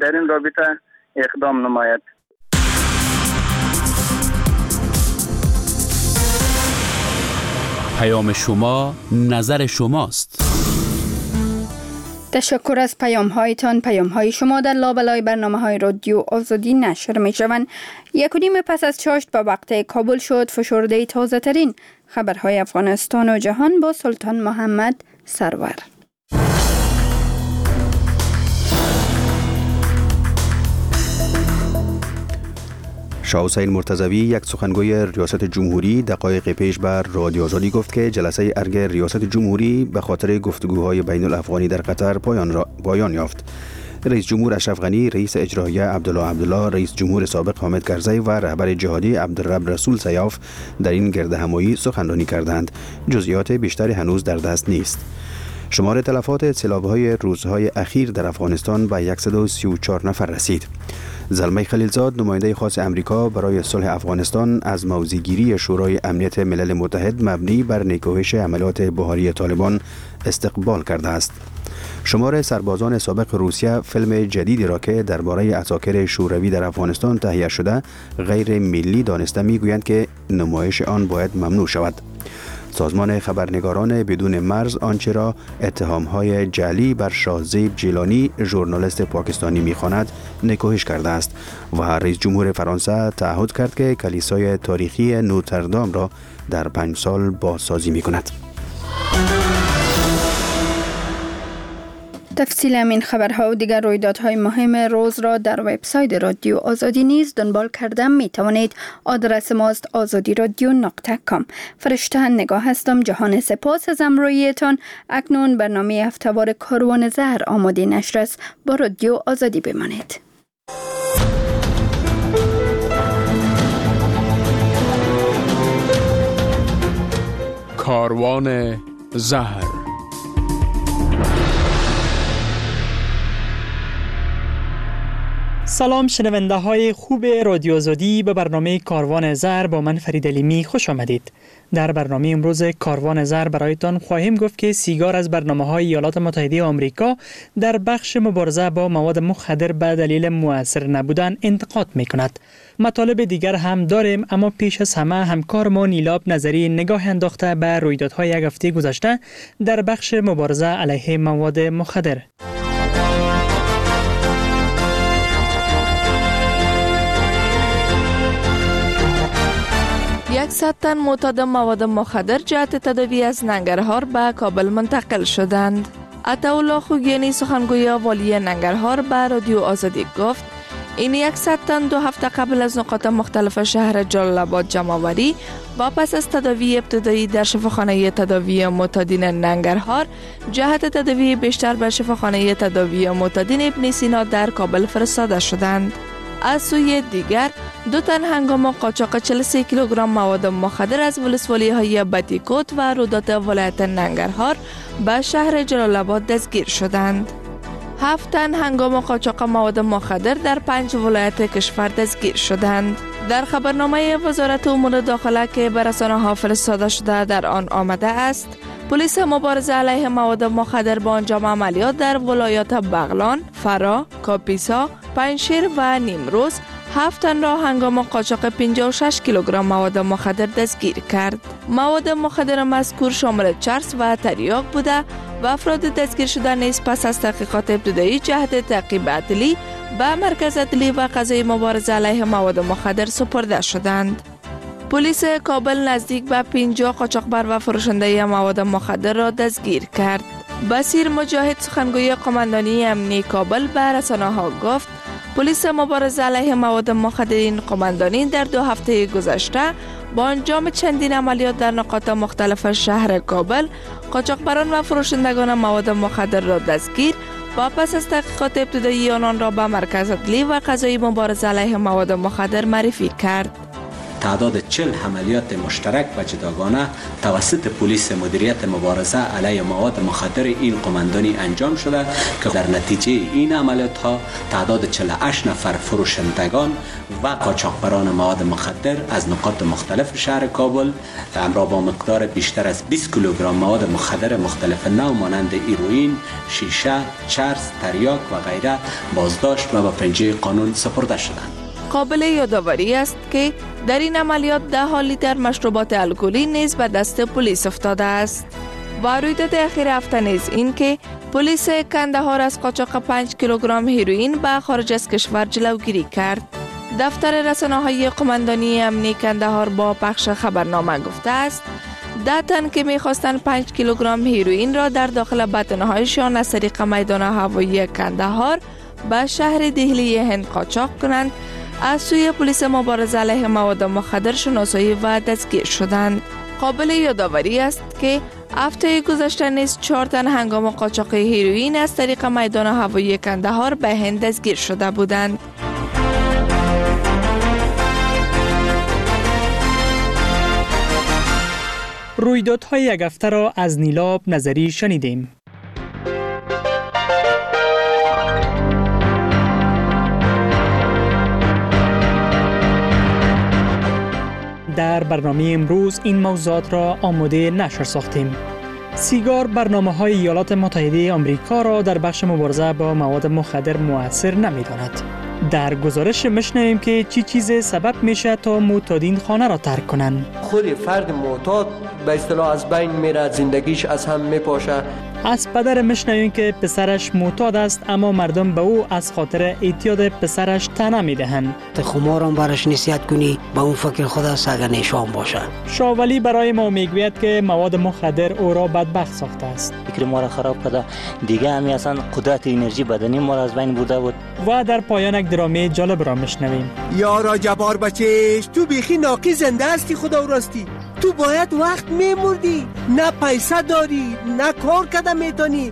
در این رابطه اقدام نماید. پیام شما، نظر شماست. تشکر از پیام‌هایتان. پیام‌های شما در لابلای برنامه‌های رادیو آزادی نشر می‌شوند. 1:30 پس از چاشت به وقت کابل شد فشرده تازه‌ترین خبرهای افغانستان و جهان با سلطان محمد سرور. شاه حسین مرتضوی، یک سخنگوی ریاست جمهوری، دقایق پیش بر رادیو آزادی گفت که جلسه ارگ ریاست جمهوری به خاطر گفتگوهای بین الافغانی در قطر پایان یافت. رئیس جمهور اشرف غنی، رئیس اجراییه عبدالله، رئیس جمهور سابق حامد کرزی و رهبر جهادی عبدالرب رسول سیاف در این گردهمایی سخنرانی کردند. جزئیات بیشتری هنوز در دست نیست. شمار تلفات سیلاب‌های روزهای اخیر در افغانستان به 134 نفر رسید. زلمه خلیلزاد، نماینده خاص امریکا برای صلح افغانستان، از موضع‌گیری شورای امنیت ملل متحد مبنی بر نکوهش عملیات بهاری طالبان استقبال کرده است. شمار سربازان سابق روسیه فیلم جدیدی را که درباره عساکر شوروی در افغانستان تهیه شده غیر ملی دانسته میگویند که نمایش آن باید ممنوع شود. سازمان خبرنگاران بدون مرز آنچه را اتهام‌های جعلی بر شاهزیب جیلانی، ژورنالیست پاکستانی می‌خواند، نکوهش کرده است و رئیس جمهور فرانسه تعهد کرد که کلیسای تاریخی نوتردام را در 5 سال بازسازی می‌کند. تفصیل همین خبرها و دیگر رویدادهای مهم روز را در وبسایت رادیو آزادی نیز دنبال کردن می توانید. آدرس ماست azadiradio.com. فرشته نگاه هستم. جهان سپاس از همراهیتان. اکنون برنامه هفته‌وار کاروان زهر آماده نشر است. با رادیو آزادی بمانید. کاروان زهر. سلام شنونده های خوب رادیو آزادی، به برنامه کاروان زهر با من فرید علیمی خوش آمدید. در برنامه امروز کاروان زهر برایتان خواهیم گفت که سیگار از برنامه‌های ایالات متحده آمریکا در بخش مبارزه با مواد مخدر به دلیل مؤثر نبودن انتقاد می‌کند. مطالب دیگر هم داریم، اما پیش از همه همکارمان نیلاب نظری نگاه انداخته به رویدادهای یک هفته گذشته در بخش مبارزه علیه مواد مخدر. 100 تن معتاد مواد مخدر جهت تداوی از ننگرهار به کابل منتقل شدند. عطاالله خوگیانی، سخنگوی والی ننگرهار، به رادیو آزادی گفت این 100 تن 2 هفته قبل از نقاط مختلف شهر جلال آباد جمع آوری و پس از تداوی ابتدایی در شفاخانه تداوی معتادین ننگرهار جهت تداوی بیشتر به شفاخانه تداوی معتادین ابن سینا در کابل فرستاده شدند. از سوی دیگر 2 تن هنگام قاچاق 43 کیلوگرم مواد مخدر از ولسوالی های بتیکوت و رودات ولایت ننگرهار به شهر جلال آباد دستگیر شدند. 7 تن هنگام قاچاق مواد مخدر در 5 ولایت کشور دستگیر شدند. در خبرنامه وزارت امور داخله که به رسانه‌ها فرستاده شده در آن آمده است پلیس مبارزه علیه مواد مخدر با انجام عملیات در ولایات بغلان، فرا، کاپیسا، پنجشیر و نیمروز 7 تن را هنگام قاچاق 56 کیلوگرم مواد مخدر دستگیر کرد. مواد مخدر مذکور شامل چرس و تریاک بوده و افراد دستگیر شده نیز پس از تحقیقات ابتدایی جهت تعقیب عدلی به مرکز عدلی و قضایی مبارزه علیه مواد مخدر سپرده شدند. پلیس کابل نزدیک به 50 قاچاقبر و فروشنده مواد مخدر را دستگیر کرد. بصیر مجاهد، سخنگوی قماندانی امنیتی کابل، به رسانه‌ها گفت پلیس مبارزه علیه مواد مخدر قماندانی در 2 هفته گذشته با انجام چندین عملیات در نقاط مختلف شهر کابل قاچاقبران و فروشندگان مواد مخدر را دستگیر و پس از تحقیقات ابتدایی آنان را به مرکز عدلی و قضایی مبارزه علیه مواد مخدر معرفی کرد. تعداد 40 عملیات مشترک و جداگانه توسط پلیس مدیریت مبارزه علیه مواد مخدر این قماندانی انجام شده که در نتیجه این عملیات ها تعداد 48 نفر فروشندگان و قاچاقبران مواد مخدر از نقاط مختلف شهر کابل همراه با مقدار بیشتر از 20 کیلوگرم مواد مخدر مختلف نوع مانند هیروئین، شیشه، چرس، تریاک و غیره بازداشت و به پنجه قانون سپرده شدند. قابل یادآوری است که در این عملیات 10 لیتر مشروبات الکلی نیز به دست پلیس افتاده است. و رویداد اخیر هفته نیز این که پلیس کندهار از قاچاق 5 کیلوگرم هیروئین به خارج از کشور جلوگیری کرد. دفتر رسانه‌های قماندانی امنی کندهار با پخش خبرنامه گفته است 10 تن که می‌خواستند 5 کیلوگرم هیروئین را در داخل بطن‌هایشان از طریق میدان هوایی کندهار به شهر دهلی هند قاچاق کنند، از سوی پلیس مبارزه علیه مواد مخدر شناسایی و دستگیر شدند. قابل یادآوری است که هفته گذشته نیز 4 تن هنگام قاچاق هیروئین از طریق میدان هوایی کندهار به هند دستگیر شده بودند. رویدادهای یک هفته را از نیلاب نظری شنیدیم. در برنامه امروز این موضوعات را آماده نشر ساختیم. سیگار برنامه‌های ایالات متحده آمریکا را در بخش مبارزه با مواد مخدر مؤثر نمی‌داند. در گزارش می‌شنویم که چی چیز سبب میشه تا معتادین خانه را ترک کنند. خود فرد معتاد به اصطلاح از بین میره، زندگیش از هم میپاشه. از پدر می‌شنویم که پسرش معتاد است اما مردم به او از خاطر اعتیاد پسرش طعنه می‌دهند. خمارم برش نصیحت کنی به اون فکر خدا سگ نشان باشه. شاولی برای ما میگوید که مواد مخدر او را بدبخت ساخته است. فکر ما را خراب کرده، دیگه همی اصلا قدرت انرژی بدنی ما را از بین برده بود. و در پایان یک درامه جالب را می‌شنویم. یارا جبار بچهش، تو بیخی ناقی زنده هستی خدا راستی. تو باید وقت میمردی، نه پیسه داری، نه کار کده میتونی.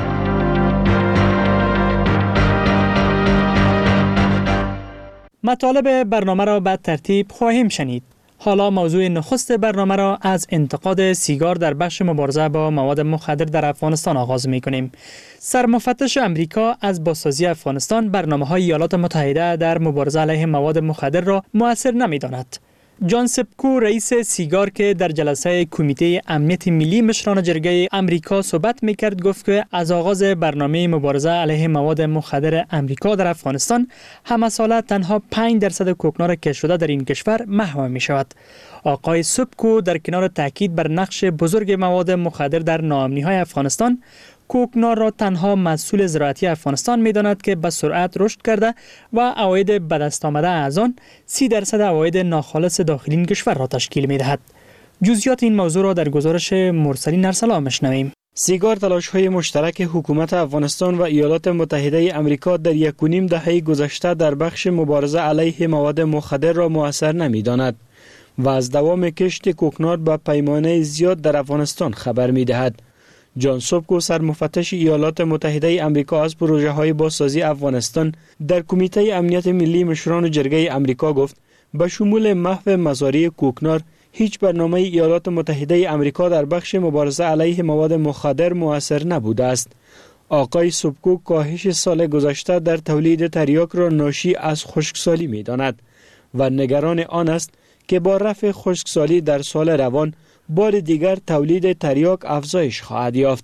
مطالب برنامه را به ترتیب خواهیم شنید. حالا موضوع نخست برنامه را از انتقاد سیگار در بخش مبارزه با مواد مخدر در افغانستان آغاز می‌کنیم. سرمفتش امریکا از بازسازی افغانستان برنامه‌های ایالات متحده در مبارزه علیه مواد مخدر را مؤثر نمی‌داند. جان سپکو رئیس سیگار که در جلسه کمیته امنیت ملی مشران جرگه امریکا صحبت میکرد گفت که از آغاز برنامه مبارزه علیه مواد مخدر امریکا در افغانستان همه ساله تنها 5% کوکنار کشف شده در این کشور محو می شود. آقای سپکو در کنار تاکید بر نقش بزرگ مواد مخدر در ناامنی‌های افغانستان، کوکنار را تنها مسئول زراعتی افغانستان می‌داند که به سرعت رشد کرده و عواید به دست آمده از آن 30% عواید ناخالص داخلی این کشور را تشکیل می‌دهد. جزئیات این موضوع را در گزارش مرسلین ارسلا می‌شنویم. سیگار تلاش‌های مشترک حکومت افغانستان و ایالات متحده آمریکا در 1.5 دهه گذشته در بخش مبارزه علیه مواد مخدر را مؤثر نمی‌داند و از دوام کشت کوکنار به پیمانه زیاد در افغانستان خبر می‌دهد. جان سپکو سرمفتش ایالات متحده آمریکا از پروژه‌های بازسازی افغانستان در کمیته امنیت ملی مشران جرگه آمریکا گفت به شمول محو مزارع کوکنار هیچ برنامه ایالات متحده آمریکا در بخش مبارزه علیه مواد مخدر مؤثر نبوده است. آقای سپکو کاهش سال گذشته در تولید تریاک را ناشی از خشکسالی می‌داند و نگران آن است که با رفع خشکسالی در سال روان بار دیگر تولید تریاک افزایش خواهد یافت.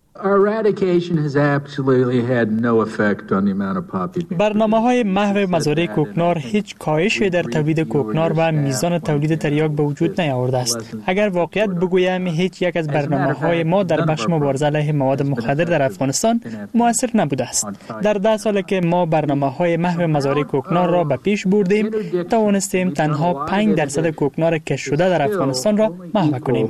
برنامه‌های محو مزارع کوکنار هیچ کاهشی در تولید کوکنار و میزان تولید تریاک به وجود نیاورده است. اگر واقعیت بگویم هیچ یک از برنامه‌های ما در بخش مبارزه علیه مواد مخدر در افغانستان مؤثر نبوده است. در 10 سال که ما برنامه‌های محو مزارع کوکنار را به پیش بردیم، توانستیم تنها 5% کوکنار کشف شده در افغانستان را محو کنیم.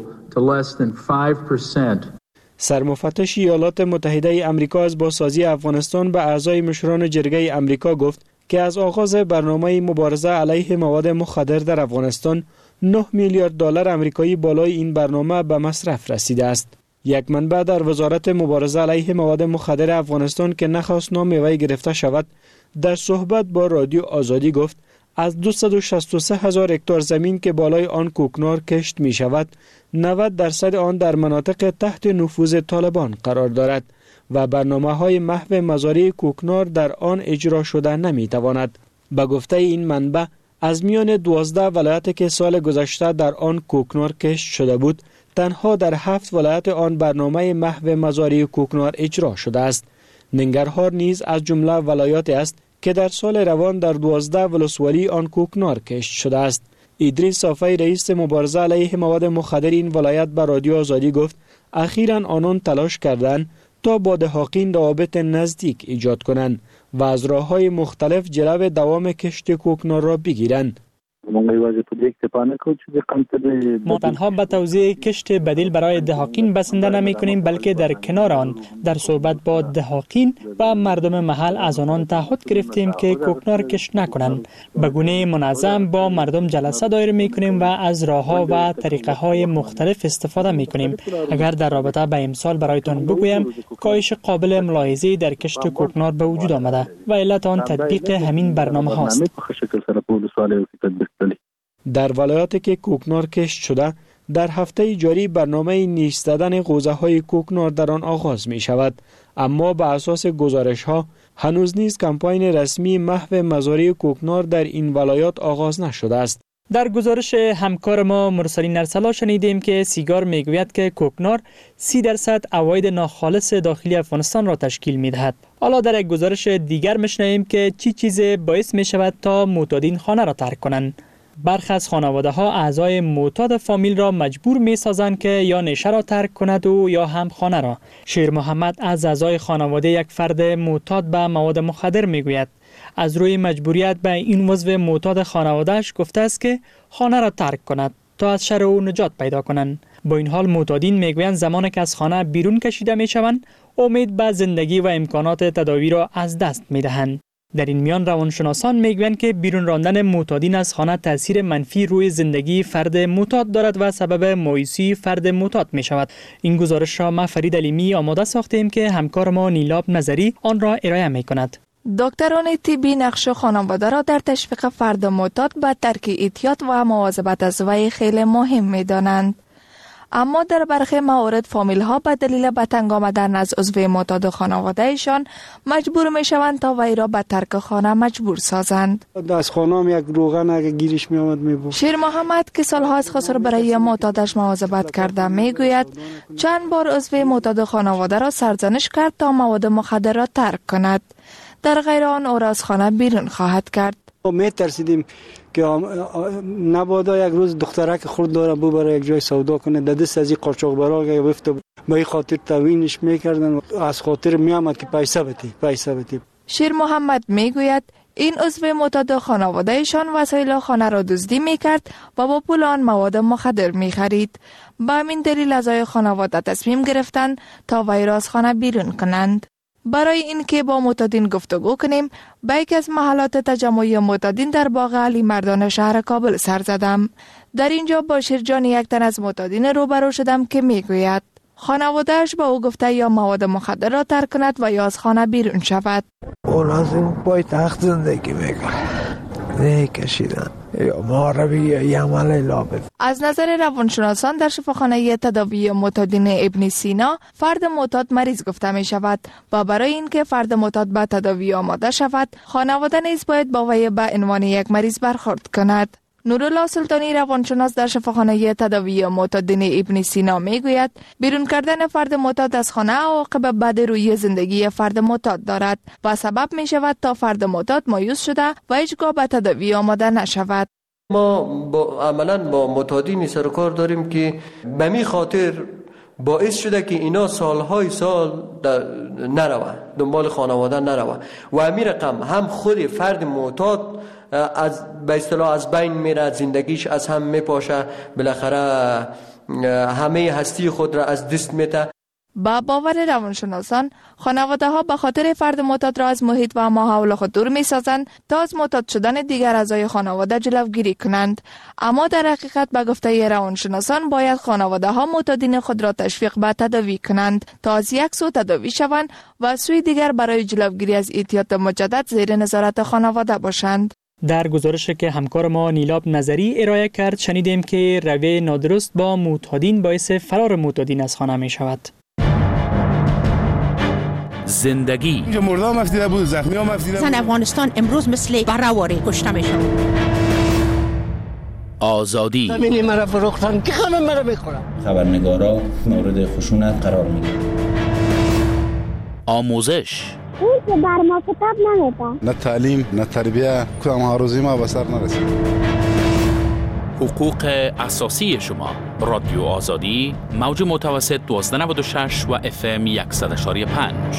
سرمفتش ایالات متحده آمریکا از بازسازی افغانستان به اعضای مشران جرگه آمریکا گفت که از آغاز برنامه مبارزه علیه مواد مخدر در افغانستان 9 میلیارد دلار آمریکایی بالای این برنامه به مصرف رسیده است. یک منبع در وزارت مبارزه علیه مواد مخدر افغانستان که نخواست نام وی گرفته شود، در صحبت با رادیو آزادی گفت از 263,000 هکتار زمین که بالای آن کوکنار کشت می شود 90% آن در مناطق تحت نفوذ طالبان قرار دارد و برنامه‌های محو مزارع کوکنار در آن اجرا شده نمی تواند. به گفته این منبع از میان 12 ولایت که سال گذشته در آن کوکنار کشت شده بود تنها در 7 ولایت آن برنامه محو مزارع کوکنار اجرا شده است. ننگرهار نیز از جمله ولایات است که در سال روان در 12 ولسوالی آن کوکنار کشت شده است. ادریس صافی رئیس مبارزه علیه مواد مخدر این ولایت به رادیو آزادی گفت اخیراً آنان تلاش کردند تا با دهاقین روابط نزدیک ایجاد کنند و از راه‌های مختلف جلو دوام کشت کوکنار را بگیرند. ما تنها به توزیع کشت بدیل برای دهاقین بسنده نمی کنیم بلکه در کنار آن در صحبت با دهاقین و مردم محل از آنان تعهد گرفتیم که کوکنار کشت نکنند. به گونه منظم با مردم جلسه دایر می کنیم و از راه‌ها و طریقه‌های مختلف استفاده می کنیم. اگر در رابطه به امسال برایتان بگویم کاهش قابل ملاحظه‌ای در کشت کوکنار به وجود آمده و علت آن تطبیق همین برنامه هاست. در ولایاتی که کوکنار کشت شده در هفته جاری برنامه نیش زدن قوزه‌های کوکنار در آن آغاز می شود، اما به اساس گزارش‌ها هنوز نیز کمپاین رسمی محو مزارع کوکنار در این ولایات آغاز نشده است. در گزارش همکار ما مرسلین ارسلا شنیدیم که سیگار میگوید که کوکنار 30% عواید ناخالص داخلی افغانستان را تشکیل می‌دهد. حالا در یک گزارش دیگر می‌شنویم که چی چیزی باعث می‌شود تا معتادین خانه را ترک کنند. برخی از خانواده‌ها اعضای معتاد فامیل را مجبور می‌سازند که یا نیشه را ترک کند و یا هم خانه را. شیر محمد از اعضای خانواده یک فرد معتاد به مواد مخدر می‌گوید از روی مجبوریت به این عضو معتاد خانواده‌اش گفته است که خانه را ترک کند تا از شر او نجات پیدا کنند. با این حال معتادین میگویند زمانی که از خانه بیرون کشیده میشوند امید به زندگی و امکانات تداوی را از دست میدهند. در این میان روانشناسان میگویند که بیرون راندن معتادین از خانه تاثیر منفی روی زندگی فرد معتاد دارد و سبب مایوسی فرد معتاد می شود. این گزارش را ما فرید علیمی آماده ساختیم که همکار ما نیلاب نظری آن را ارائه می کند. دکتران طبی نقش خانواده را در تشویق فرد معتاد به ترک اعتیاد و مواظبت از وی خیلی مهم می دانند. اما در برخی موارد فامیل ها به دلیل به تنگ آمدن از عضو معتاد خانواده ایشان مجبور می شوند تا وی را به ترک خانه مجبور سازند. از خانه هم یک روغن اگه گیرش می آمد می بود. شیر محمد که سالها از خسر برای معتادش مواظبت کرده می گوید چند بار عضو معتاد خانواده را سرزنش کرد تا مواد مخدر را ترک کند. در غیر آن او را از خانه بیرون خواهد کرد. می ترسیدیم که نبادا یک روز دخترک خود داره ببره یک جای سودا کنه در دست از این قاچاقبرا یا بفته به این خاطر توینش میکردن از خاطر میامد که پیسه بتی. شیر محمد میگوید این عضو معتاد خانوادهشان وسایل خانه را دزدی میکرد و با پول آن مواد مخدر میخرید. به همین دلیل اعضای خانواده تصمیم گرفتند تا وی را از خانه بیرون کنند. برای اینکه با معتادین گفتگو کنیم به یک از محلات تجمعی معتادین در باغ علی مردان شهر کابل سر زدم. در اینجا با شیرجان یک تن از معتادین روبرو شدم که میگوید خانواده‌اش با او گفته یا مواد مخدر را ترک کند و یا از خانه بیرون شود. اون از این پای تخت زندگی میکنه نه کشیدن یا معربی یا عمل لابد. از نظر روانشناسان در شفاخانه تداوی معتادین ابن سینا فرد معتاد مریض گفته می شود و برای اینکه فرد معتاد به تداوی آماده شود خانواده نیز باید با وی به عنوان یک مریض برخورد کند. نورالله سلطانی روانشناس در شفاخانه تداوی معتادین ابن سینا میگوید بیرون کردن فرد معتاد از خانه عواقب بد روی زندگی فرد معتاد دارد و سبب می شود تا فرد معتاد مایوس شده و هیچگاه به تداوی آماده نشود. ما عملاً با معتادین سر کار داریم که به می خاطر باعث شده که اینا سالهای سال نروه دنبال خانواده نروه و همین رقم هم خود فرد معتاد به اصطلاح از بین میره، زندگیش از هم میپاشه، بالاخره همه هستی خود را از دست میده. با باور روانشناسان خانواده ها به خاطر فرد معتاد را از محیط و ماحول خود دور می سازند تا از معتاد شدن دیگر اعضای خانواده جلوگیری کنند. اما در حقیقت به گفته روانشناسان باید خانواده ها معتادین خود را تشویق به تداوی کنند تا از یک سو تداوی شوند و سوی دیگر برای جلوگیری از اعتیاد مجدد زیر نظارت خانواده باشند. در گزارشی که همکار ما نیلاب نظری ارائه کرد شنیدیم که رویه نادرست با معتادین باعث فرار معتادین از خانه می شود. زندگی اینجا مرده هم افتیده بود، زخمی هم افتیده بود. زن افغانستان امروز مثل برهواری کشته می شود. آزادی زمینی مرا فروختن که همه مرا میخورن. خبرنگارا مورد خشونت قرار میگیرن. آموزش اون که بر ما کتاب نمیده. نه تعلیم نه تربیه، کدام هاروزی ما به سر نرسید. حقوق اساسی شما. رادیو آزادی، موج متوسط 1296 و FM 100.5.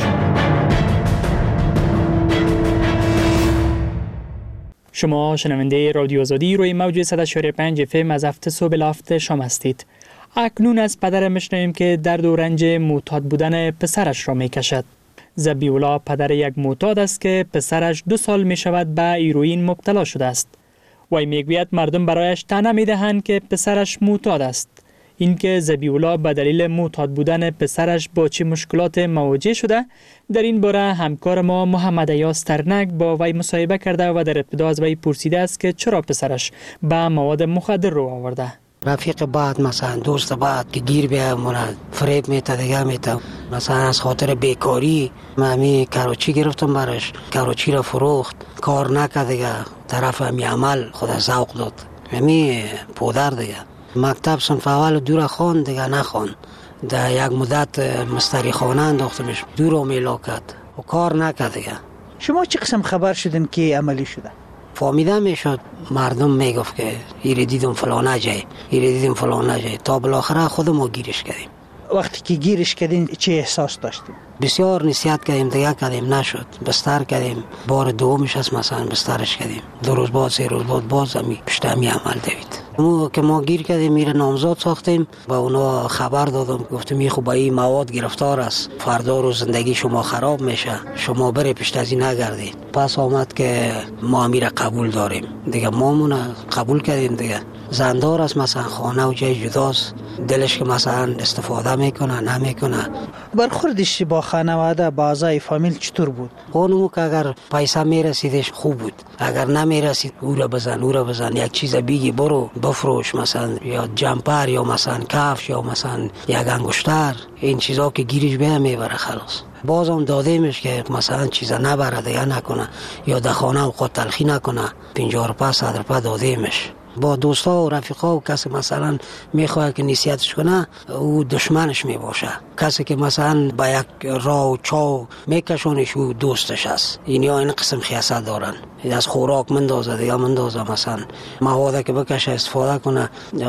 شما شنونده رادیو آزادی روی موج 100.5 FM از هفته صبح الی هفته شام هستید. اکنون از پدر میشنویم که درد و رنج معتاد بودن پسرش را میکشد. ذبیح‌الله پدر یک معتاد است که پسرش 2 سال می شود به هیروئین مبتلا شده است. وی میگوید مردم برایش طعنه میدهند که پسرش معتاد است. اینکه ذبیح‌الله به دلیل معتاد بودن پسرش با چه مشکلات مواجه شده، در این باره همکار ما محمد ایاز ترنک با وی مصاحبه کرده و در ابتدا از وی پرسیده است که چرا پسرش به مواد مخدر رو آورده. رفیق بعد مثلا دوست بعد که گیر بیا مونا فریب میته دیگه میته، مثلا از خاطر بیکاری من کراچی گرفتم برش، کراچی را فروخت، کار نکرد دیگه، طرف همی عمل خود ذوق داد، همی پودر دیگه. مکتب صنف اول دور خان دیگه نخوان، در یک مدت مستری خانه انداختمش، دور رو میلا کرد و کار نکرد دیگه. شما چه قسم خبر شدین که عملی شده؟ فهمیده میشد، مردم میگفت که ایره دیدم فلانه جای، ایره دیدم فلانه جای، تا بالاخره خودم ما گیرش کردیم. وقتی که گیرش کردین چه احساس داشتیم؟ بسیار نصیحت کردیم دیگه کردیم نشد، بستر کردیم، بار دومش هست مثلا بسترش کردیم، 2 روز بعد 3 روز بعد باز همی پشت همی عمل دوید. که ما گیر کردیم میره نامزاد ساختیم، با اونا خبر دادم، گفتم این خوب این مواد گرفتار است، فردا رو زندگی شما خراب میشه، شما بره پشت از این نگردید. پس آمد که ما میره قبول داریم دیگه، ما قبول کردیم دیگه. زندار است مثلا خانه و جای جداست، دلش که مثلا استفاده میکنه نمیکنه. برخوردش با خانواده با اعضای فامیل چطور بود؟ خانمو که اگر پیسه میرسیدش خوب بود، اگر نمیرسید او را بزن، یک چیز بیگی برو بفروش، مثلا یا جمپر یا مثلا کفش یا مثلا یک انگشتر، این چیزا که گیرش بیا میبره خلاص. بازم دادیمش که مثلا چیزا نبره دیگه نکنه، یا در خانه اوقات تلخی نکنه، 50 روپیه 100 روپیه دادیمش. با دوستا و رفیقا و کسی مثلا میخواد که نصیحتش کنه، او دشمنش میباشه. کسی که مثلا با یک راه و چاو میکشونش او دوستش است. اینیا این قسم خیاست دارن، از خوراک مندازه دیگه مندازه، مثلا مواد که بکشه استفاده کنه،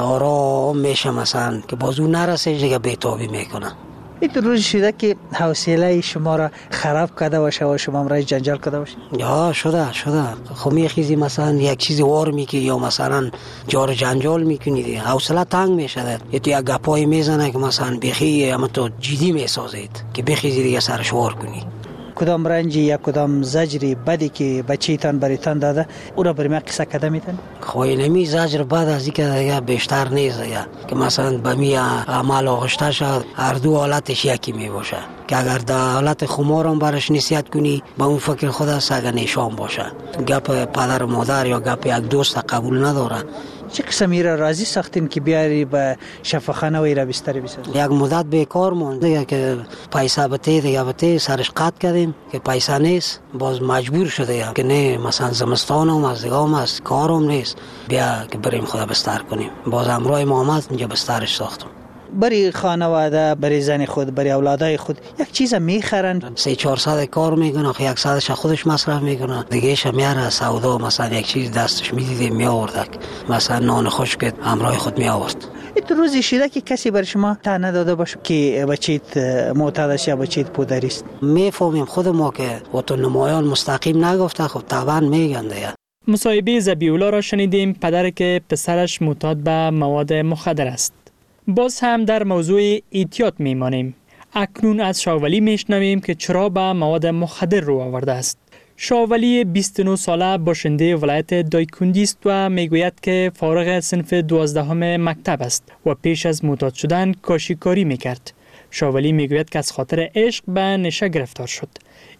آرام میشه، مثلا که بازو نرسه دیگه بیتابی میکنه. این روز شده که حوصله شما را خراب کرده باشه و شما را جنجال کرده باشه؟ یا شده خب میخیزی مثلا یک چیزی وار میکنی یا مثلا جار جنجال میکنی دیگه، حوصله تنگ میشه، یا تو یک گپایی میزنه که مثلا بخی اما تو جدی میسازید که بخیزی دیگه سرش وار کنی. کدام رنجی یا کدام زجری بدی که بچه‌تان بریتان داده او را بر ما قصه کده میتن؟ خوی نمی زجر بد از اینکه دیگه بیشتر نیست دیگه، که مثلا به می عمل آغشته شد، هر دو حالتش یکی می باشه، که اگر در حالت خمار هم برش نصیحت کنی با اون فکر خود است اگر نشان باشه، گپ پدر و مادر یا گپ یک دوست قبول نداره. چه قسم ایره راضی ساختین که بیاری به شفاخانه و ایره بستری بسازید؟ یک مدت بیکار موند دیگه، که پیسه بته سرش قطع کردیم که پیسه نیست، باز مجبور شده که نه مثلا زمستان هم از دیگه هم از کارم نیست، بیا که بریم خدا بستر کنیم. باز امروی محمد اینجا بسترش ساختم. برای خانواده، برای زن خود، برای اولادای خود یک چیز میخرن، 300-400 کار میکنه، 100ش خودش مصرف میکنه، دیگهش میاره سودا، مثلا یک چیز دستش میدیده میآورد، مثلا نان خشک همراه خود میآورد. این روزی شده که کسی بر شما طعنه داده باشه که بچیت معتاد است یا بچیت پودری است؟ میفهمیم خود ما که وطن نمایان مستقیم نگفته، خب طبعا میگن دیگه. مصاحبه ذبیح‌الله را شنیدیم، پدر که پسرش معتاد به مواد مخدر است. باز هم در موضوع احتیاط میمانیم. اکنون از شاولی میشنویم که چرا به مواد مخدر رو آورده است. شاولی 29 ساله باشنده ولایت دایکندی است و میگوید که فارغ صنف 12 مکتب است و پیش از معتاد شدن کاشیکاری میکرد. شاولی میگوید که از خاطر عشق به نشه گرفتار شد.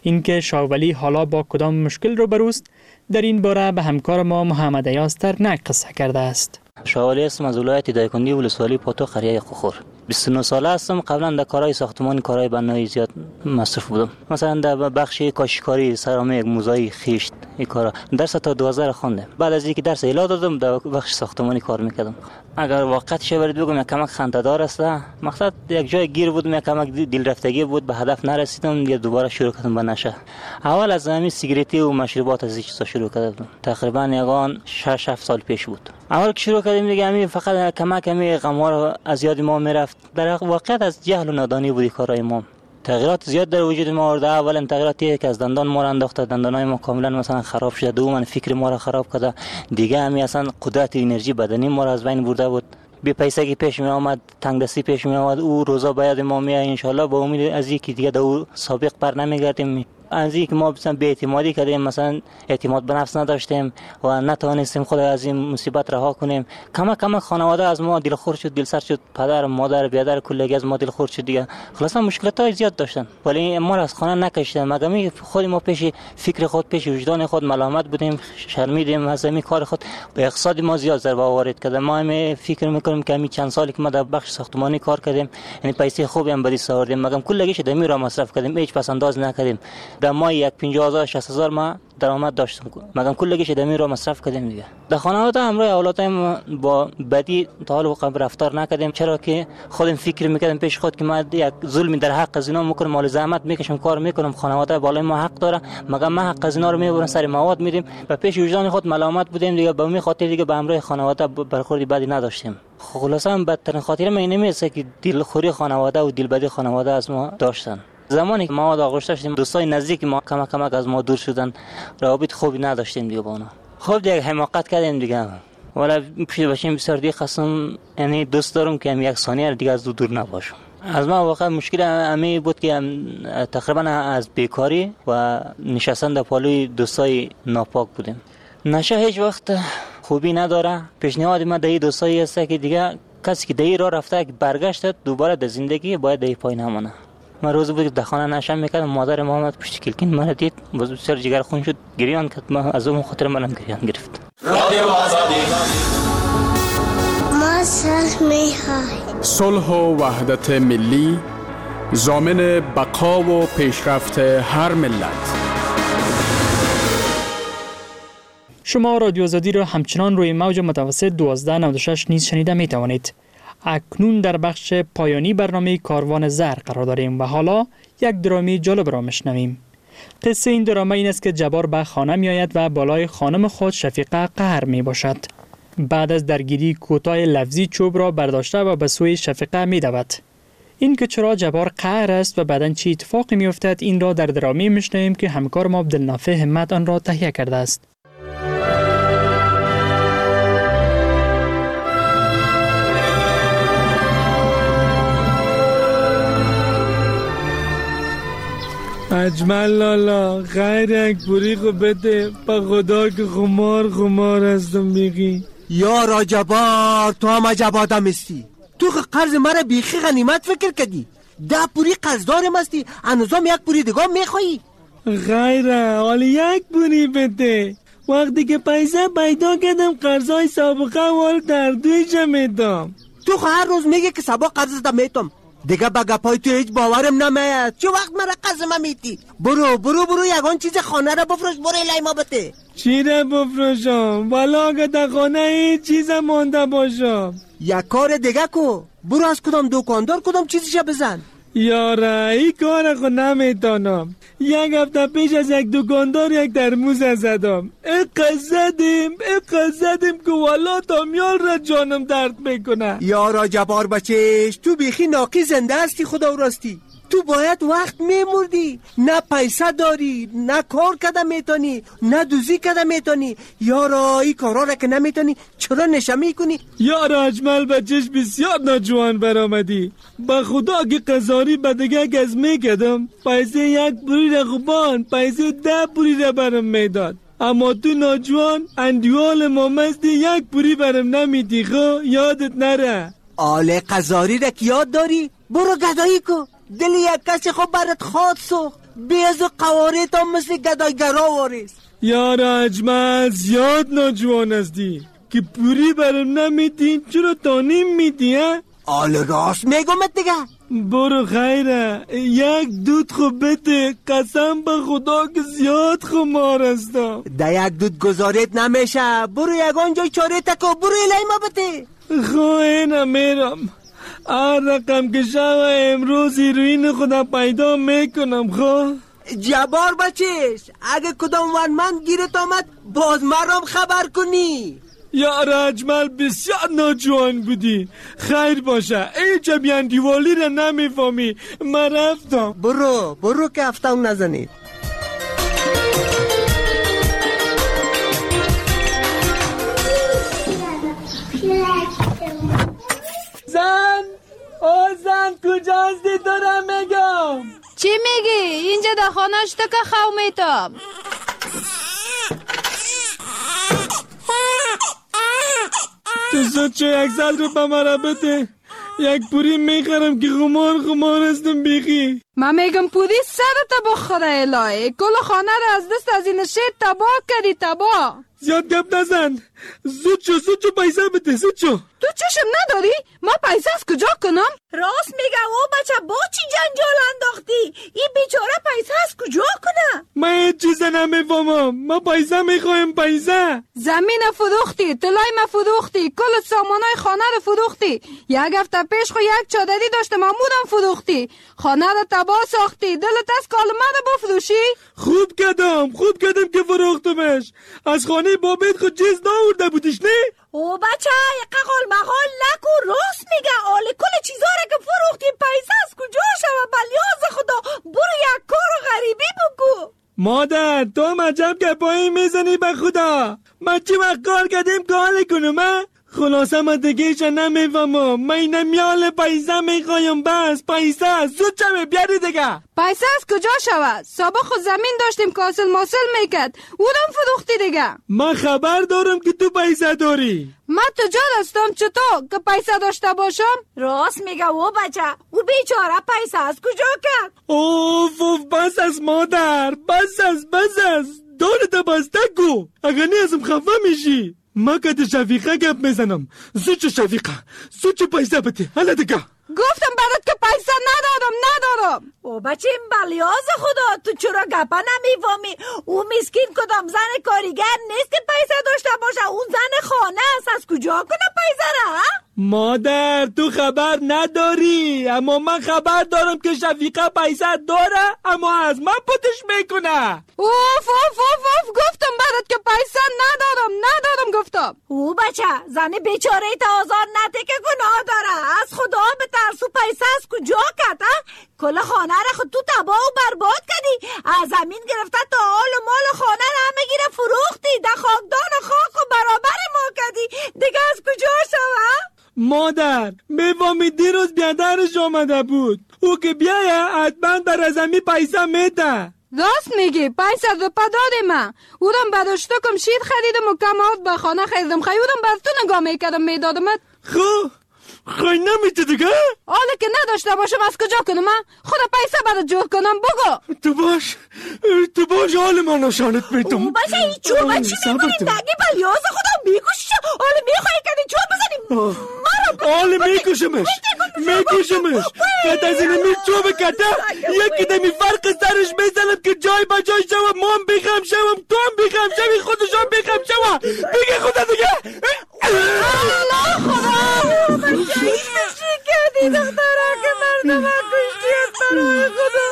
اینکه شاولی حالا با کدام مشکل روبروست در این باره به همکار ما محمد ایاز ترنک قصه کرده است. شاولی اسم از ولایت دایکنی ولسوالی پاتو قریه قخور. 29 ساله هستم. قبلا در کارهای ساختمان، کارهای بنایی زیاد مصروف بودم. مثلا در بخش کاشیکاری، سرامیک، موزاییک، خشت این کارا. درس تا 12 خوندم. بعد از اینکه درس اعلا دادم در بخش ساختمانی کار میکردم. اگر واقعیتش برید بگم یک کمک خنده‌دار است. مقصد یک جای گیر بودم، یک کمک دل رفتگی بود، به هدف نرسیدم، دیگه دوباره شروع کردم به نشه. اول از همین سیگارتی و مشروبات از این چیزا شروع کردم. تقریبا یگان 6-7 سال پیش بود. اول که شروع کردیم دیگه همین فقط کمک همین غمار از یاد ما میرفت. در واقعیت از جهل و نادانی بودی کارهای ما. تغییرات زیاد در وجود ما آورده. اولا تغییراتی که از دندان ما را انداخته، دندانای ما کاملا مثلا خراب شده. دوم فکر ما را خراب کرده. دیگه همین اصلا قدرت انرژی بدنی ما را از بین برده بود. بی پیسگی پیش می آمد، تنگ دستی پیش می آمد. او روزا باید ما می ان شاء الله با امید از اینکه دیگه در سابق بر نمیگردیم. از اینکه ما مثلا بی اعتمادی کردیم، مثلا اعتماد به نفس نداشتیم و نتوانستیم خود از این مصیبت رها کنیم. کم خانواده از ما دلخور شد، دلسر شد. پدر، مادر، برادر کلگی از ما دلخور شد دیگه. خلاصا مشکلاتای زیاد داشتن، ولی ما را از خانه نکشیدن. مگه خود ما پیش فکر خود، پیش وجدان خود ملامت بودیم، شرمیدیم از همین کار خود. به اقتصاد ما زیاد ضربه وارد کرد. ما هم فکر میکنیم که همین چند سالی که ما در بخش ساختمانی کار کردیم، یعنی پیسه خوبی هم بدی آوردیم، مگه کلگیش دمی را مصرف کردیم، هیچ پس انداز نکردیم. در ماه یک 50,000-60,000 ما درآمد داشتم، مگه کلگیش دمی را مصرف کردیم دیگه. در خانواده همراه اولادم با بدی تا حال قبل رفتار نکردیم، چرا که خودم فکر میکردم پیش خود که ما یک ظلمی در حق از اینا میکنم، مال زحمت میکشم، کار میکنم، خانواده بالای ما حق داره، مگه ما حق از اینا رو میبرن سر مواد میدیم و پیش وجدان خود ملامت بودیم دیگه. به همین خاطر دیگه به همراه خانواده برخوردی بدی نداشتیم. خلاصا بدترین خاطر من اینه که دلخوری خانواده و دلبدی خانواده از ما داشتن. زمانی که ما آغوش داشتیم، دوستای نزدیک ما کمک از ما دور شدن، روابط خوبی نداشتیم دیگه با اونا. خب دیگه حماقت کردیم دیگه. ولی پیش باشیم بسیار دیگه خواستم، یعنی دوست دارم که یک ثانیه دیگه از دور نباشم. از ما واقعا مشکل امی بود که تقریبا از بیکاری و نشستن در پالوی دوستای ناپاک بودیم. نشه هیچ وقت خوبی نداره. پیشنهاد من در دوستایی است که دیگه کسی که در راه رفته که برگشت دوباره در زندگی باید در پای نمونه. من روز بود در خانه نشم میکردم، مادر محمد پشت کلکین من دید، بسیار جگر خون شد، گریان کرد. من از اون خاطر منم گریان گرفت. رادیو آزادی ما صلح و وحدت ملی ضامن بقا و پیشرفت هر ملت. شما رادیو آزادی را همچنان روی موج متوسط 1296 نیز شنیده می توانید. اکنون در بخش پایانی برنامه کاروان زر قرار داریم و حالا یک درامه جالب را میشنویم. قصه این درامه این است که جبار به خانه می آید و بالای خانم خود شفیقه قهر می باشد. بعد از درگیری کوتاه لفظی چوب را برداشته و به سوی شفیقه می دود. این که چرا جبار قهر است و بعداً چه اتفاقی می افتد این را در درامه میشنویم که همکار ما عبدالنافع همت آن را تهیه کرده است. اجمل لالا غیر یک بوری خو بده، با خدا که خمار هستم میگی. یا را جبار، تو هم عجب آدم استی. تو قرض مرا بیخی غنیمت فکر کردی. 10 بوری قرض دارم استی، هنوزم یک بوری دیگه میخوایی. غیره حالی یک بوری بده. وقتی که پیسه پیدا کردم قرضای سابقه وال در دویشم میدم. تو هر روز میگه که سبا قرض میتم، دیگه با گپای تو هیچ باورم نمیاد. چه وقت مرا قرض میتی؟ برو یگان چیز خانه را بفروش، برو الهی ما بده. چی را بفروشم؟ والا اگه در خانه هیچ چیز مانده باشم. یک کار دیگه کو، برو از کدام دکاندار کدام چیزیشا بزن. یاره این کار خود نمیتونم. یک هفته پیش از یک دکاندار یک ترموز زدم. اقصدیم که والا تامیال را جانم درد میکنه. یارا جبار بچهش، تو بیخی ناقی زنده هستی خدا راستی. تو باید وقت میمردی، نه پیسه داری، نه کار کده میتونی، نه دوزی کده میتونی. یارا این کارا را که نمیتونی چرا نشه میکنی؟ یارا اجمل بچهش بسیار ناجوان برآمدی. با خدا که قزاری بدگه گز میکدم، پیسه یک بوری را خوبان، پیسه 10 بوری را برم میداد. اما تو ناجوان اندیوال مامستی یک بوری برم نمیدی. خو یادت نره. آله قزاری را که یاد داری؟ برو گدایی کو. دلی یک کسی خوب برات خواد سو. بیز و قوارت هم مثل گدایگرا وارث. یار اجمل زیاد ناجوان هستی که پوری برام نمیدین، چرا تانیم میدی ها؟ آل راست میگمت دیگه. برو خیره، یک دود خوب بده، قسم به خدا که زیاد خمار هستم. ده یک دود گذارت نمیشه، برو یگان جای چاره تکو، برو الهی ما بده. خواهی میرم، هر رقم که شو امروز هیروین خدا پیدا میکنم. خواه جبار بچش، اگه کدام ونمند گیرت آمد باز مرام خبر کنی. یار اجمل بسیار ناجوان بودی. خیر باشه، ای جبیان دیوالی را نمیفهمی. من رفتم. برو که هفتم نزنید. زن کجا هستی دارم میگم. چی میگی؟ اینجا در خانه‌اش تو که خومیتم. تو زود چه 100 روپا مرا بده، یک پوری میخرم که خمار هستم بیخی. من میگم پوری سرت با خدا الهی، کل خانه را از دست از این شیر تباه کردی. تباه. زیاد گپ نزن، زود شو پیسه بده، زود شو. تو چشم نداری؟ ما پیسه از کجا کنم؟ راست میگه او بچه، با چی جنجال انداختی؟ این بیچاره پیسه از کجا کنه؟ من هیچ چیز نمیفهمم، ما پیسه میخوایم. پیسه زمین فروختی، طلای ما فروختی، کل سامانای خانه رو فروختی. یک هفته پیش خو یک چادری داشتم امودم فروختی. خانه رو تباه ساختی، دلت از کالمه رو بفروشی؟ خوب کردم که فروختمش. از خانه بابت خود چیز ناورده بودیش نه؟ او بچه ققال مقال نکو، راست میگه. آله کل چیزا رو که فروختی پیسه از کجا شوه؟ بلیاز خدا، برو یک کار غریبی بکو. مادر تو هم عجب گپایی میزنی به خدا. من چی وقت کار کردیم کار کنم؟ خلاصه من دیگه ایچه نمیفهمم. من نمیال پیسه میخوایم، بس پیسه زود چمه بیاری دیگه. پیسه از کجا شود؟ سابق خود زمین داشتیم کاسل ماسل میکرد، اونم فروختی دیگه. من خبر دارم که تو پیسه داری. من تجار هستم، چطور که پیسه داشته باشم؟ راست میگه او بچه، او بیچاره پیسه از کجا کرد؟ اوف بس از مادر، بس از دارت بسته کو. اگر نیازم خفه میشی. ما که شفیقه گپ میزنم. زود شفیقه، زود پیسه بده. حالا دیگه گفتم برات که پیسه ندارم. او بچه این بلیاز خدا، تو چرا گپا نمیفهمی؟ او مسکین کدام زن کاریگر نیست که پیسه داشته باشه، اون زن خانه است. از کجا کنه پیسه را؟ مادر تو خبر نداری، اما من خبر دارم که شفیقه پیسه داره، اما از من پتش میکنه. اوف گفتم برات که پیسه ندارم گفتم. او بچه زن بیچاره آزار نده که گناه داره. از خدا به ترسو پیسه از کجا کرد؟ کل خانه را خود تو تباه و برباد کردی. از زمین گرفته تا آل و مال خانه را همه گیره فروختی. ده خاکدان خاک و برابر ما کردی. دیگه از کجا شوه؟ مادر میفهمی دیروز بیادرش آمده بود، او که بیایه حتما بر از امی پیسه میده. راست میگی، 500 روپا دادی من. اونم براشتو کم شیر خریدم و کمات به خانه خریدم. خیودم بر تو نگاه میکردم میدادمت. خواهی نمیده دیگه؟ حالا که نداشته باشم از کجا کنم من؟ خدا پیسه برات جور کنم بگو. تو باش حال من نشانت میدم. او باشه این چوبه چی میکنی؟ نگی بلیاز خدا میکشش. حالا میخوایی که این چوب بزنیم؟ حالا میکشمش که از این امیر چوب کده یکی دمی فرق سرش میزنم که جای با جای شوم. ما هم بیخم شوم، تو هم بیخم شوی، خودشان بیخم شوم. بگه خدا دیگه. الله خدا بچه این بشی کردی دختره که مردم ها کشتی از برای خدا.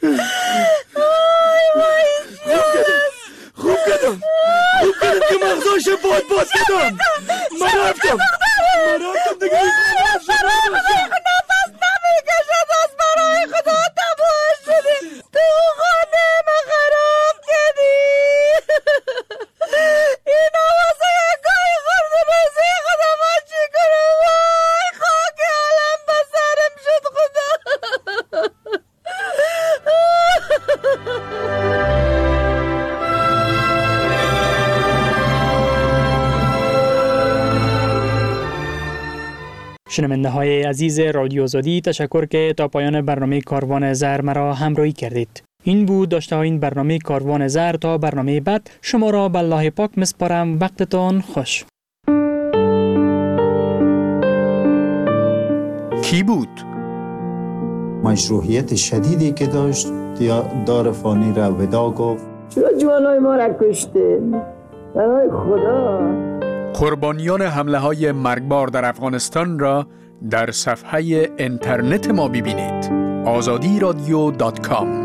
خوب کردم که مغزاش باز کردم. من رفتم دیگه. نفس نمیکشد از برای خدا. تباه شدی، تو خانه ما خراب کردی. این آوازه گاهی خورده بازی خدا. ما چی کنم؟ وای خاک عالم به سرم شد خدا. شنونده های عزیز رادیو آزادی، تشکر که تا پایان برنامه کاروان زر مرا همراهی کردید. این بود داشته این برنامه کاروان زر. تا برنامه بعد شما را به الله پاک مسپارم. وقتتان خوش. کی بود؟ مشروعیت شدیدی که داشت دار فانی را ودا گفت. چرا جوانای ما را کشته؟ برای خدا. قربانیان حمله های مرگبار در افغانستان را در صفحه اینترنت ما ببینید. azadi radio.com